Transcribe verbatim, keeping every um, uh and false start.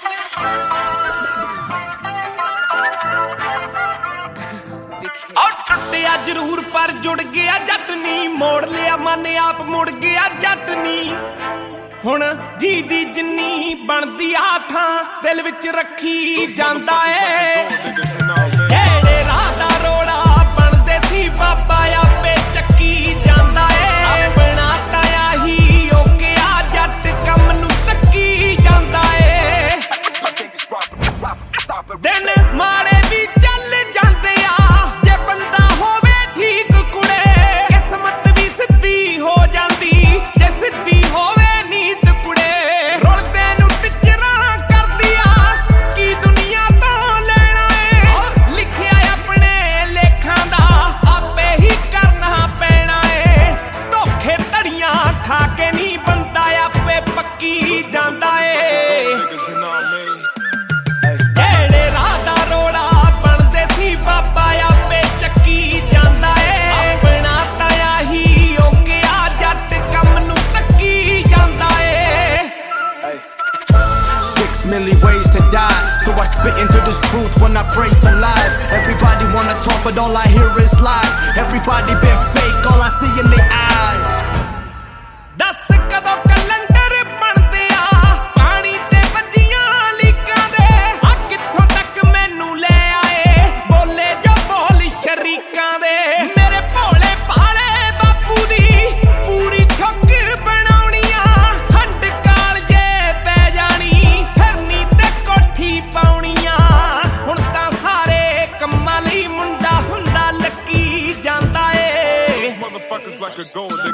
ਟੁੱਟਿਆ ਜ਼ਰੂਰ ਪਰ ਜੁੜ ਗਿਆ ਜੱਟ ਨੀ, ਮੋੜ ਲਿਆ ਮਨ ਆਪ ਮੁੜ ਗਿਆ ਜੱਟ ਨੀ। ਹੁਣ ਜੀ ਦੀ ਜਿੰਨੀ ਬਣਦੀ ਆ ਥਾਂ ਦਿਲ ਵਿੱਚ ਰੱਖੀ ਜਾਂਦਾ ਏ। ਜਿਹੜੇ ਰਾਹ ਦਾ ਰੋੜਾ ਬਣਦੇ ਸੀ ਬਾਬਾ ਆਪੇ ਚੱਕੀ ਜਾਂਦਾ ਏ। ਆਪਣਾ ਤਾਇਆ ਹੀ ਓਕਿਆ ਜੱਟ ਕੰਮ ਨੂੰ ਤੱਕੀ ਜਾਂਦਾ ਏ। ਦਿਨ ਮਾੜੇ ਵੀ ਚੱਲ ਜਾਂਦੇ ਆ ਜੇ ਬੰਦਾ ਹੋਵੇ ਠੀਕ ਕੁੜੇ। ਕਿਸਮਤ ਵੀ ਸਿੱਧੀ ਹੋ ਜਾਂਦੀ ਜੇ ਸਿੱਧੀ ਹੋਵੇ ਨੀਤ ਕੁੜੇ। ਰੁਲਦੇ ਨੂੰ ਟਿਚਰਾਂ ਕਰਦੀ ਆ ਕੀ ਦੁਨੀਆ ਤੋਂ ਲੈਣਾ ਏ। ਲਿਖਿਆ ਆਪਣੇ ਲੇਖਾਂ ਦਾ ਆਪੇ ਹੀ ਕਰਨਾ ਪੈਣਾ ਏ। ਧੋਖੇ ਧੜੀਆਂ ਖਾ ਕੇ ਨਹੀਂ ਬੰਦਾ ਆਪੇ ਪੱਕੀ ਜਾਂਦਾ ਏ। ਬਾਬਾ ਆਪੇ ਚੱਕੀ ਜਾਂਦਾ ਏ। ਆਪਣਾ ਤਾਇਆ ਹੀ ਓਕਿਆ ਜੱਟ ਕੰਮ ਨੂੰ ਤੱਕੀ ਜਾਂਦਾ ਏ। Six million ways to die, so I spit into this truth when I pray for lies. Everybody wanna talk but all I hear is lies. Everybody been fake, all I see in their eyes. ਦੱਸ ਕਦੋਂ calendar ਬਣਦੇ ਆ ਪਾਣੀ ਤੇ ਵੱਜੀਆਂ ਲੀਕਾਂ ਦੇ। ਆ ਕਿੱਥੋਂ ਤੱਕ ਮੈਨੂੰ ਲੈ ਆਏ ਬੋਲੇ ਜੋ ਬੋਲ ਸ਼ਰੀਕਾਂ ਦੇ। ਮੇਰੇ ਭੋਲੇ ਭਾਲੇ ਬਾਪੂ ਦੀ ਪੂਰੀ ਠੱਗ ਬਣਾਉਣੀ ਆ। ਖੰਡ ਕਾਲਜੇ ਪੈ ਜਾਣੀ ਫਿਰਨੀ ਤੇ ਕੋਠੀ ਪਾਉਣੀ ਆ। ਹੁਣ ਤਾਂ ਸਾਰੇ ਕੰਮਾਂ ਲਈ ਮੁੰਡਾ ਹੁੰਦਾ ਲੱਕੀ ਜਾਂਦਾ ਏ। Motherfuckers like a gold